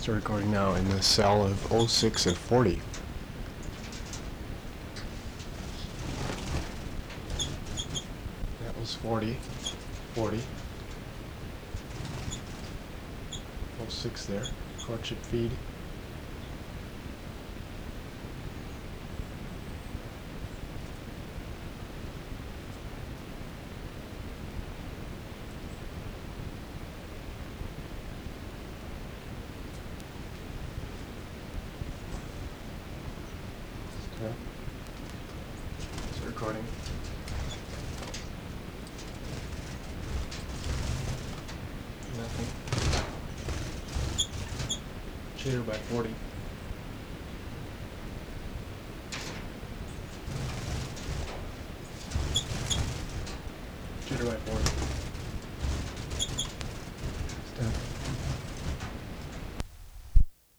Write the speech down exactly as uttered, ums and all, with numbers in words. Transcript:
Start recording now in the cell of oh six and forty. That was forty. forty. oh six there. Courtship feed. Yeah. It's recording. Nothing. Cheater by forty.